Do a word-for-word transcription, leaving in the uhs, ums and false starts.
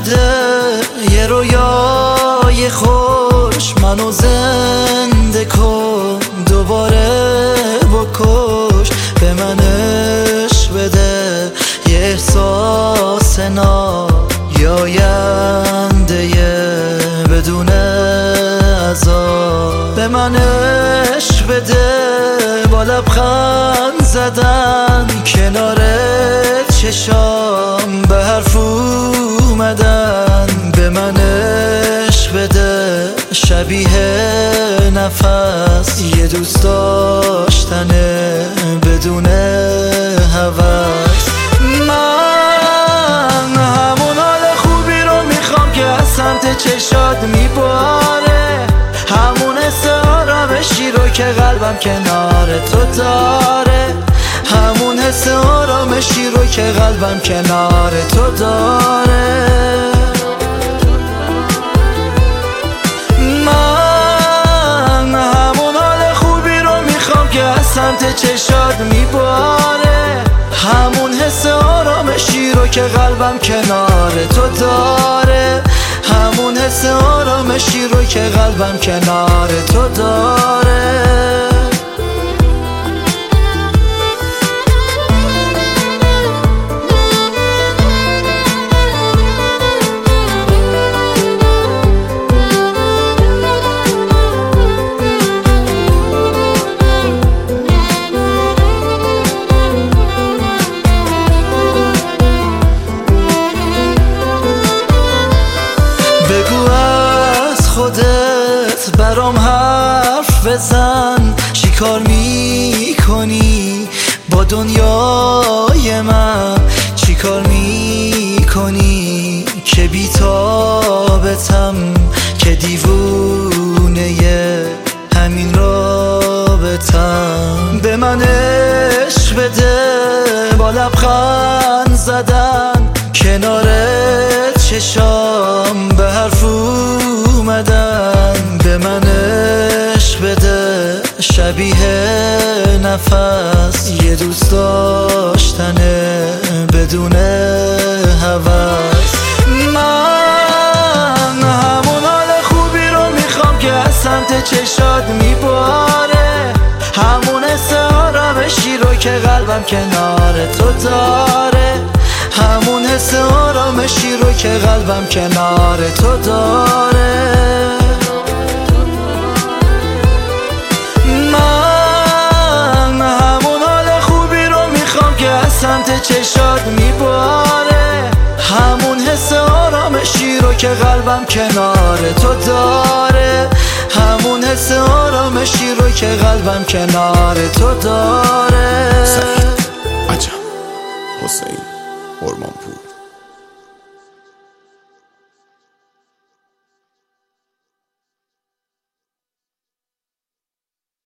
بده یه رویای خوش، منو زنده کن دوباره بکش. به من عشق بده یه احساس نایاینده بدون عذاب. به من عشق بده با لبخند زدن کنار چشام به حرف اومدن. به من عشق بده شبیه نفس یه دوست داشتن بدون هوس. من همون حال خوبی رو میخوام که از سمت چشات میباره، همون حس آرامشی رو که قلبم کنار تو داره، همون حس آرامشی رو که قلبم کنار تو داره. من همون حال خوبی رو میخوام که از سمت چشات میباره، همون حس آرامشی رو که قلبم کنار تو داره، همون حس آرامشی رو که قلبم کنار تو داره. بگو از خودت برام حرف بزن، چی کار میکنی با دنیای من؟ چی کار میکنی که بی‌تابتم، که دیوونه همین رابطم؟ به من عشق بده با لبخند زدن کنار چشام به حرف اومدن. به من عشق بده شبیه نفس یه دوست داشتن بدون هوس. من همون حال خوبی رو میخوام که از سمت چشات میباره، همون حس آرامشی رو که قلبم کنار تو داره، همون حس آرامشی رو که قلبم کنار تو داره. من همون حال خوبی رو میخوام که از سمت چشات میباره، همون حس آرامشی رو که قلبم کنار تو داره، همون حس آرامشی رو که قلبم کنار تو داره. سعید عجب، حسین، ارمانپور.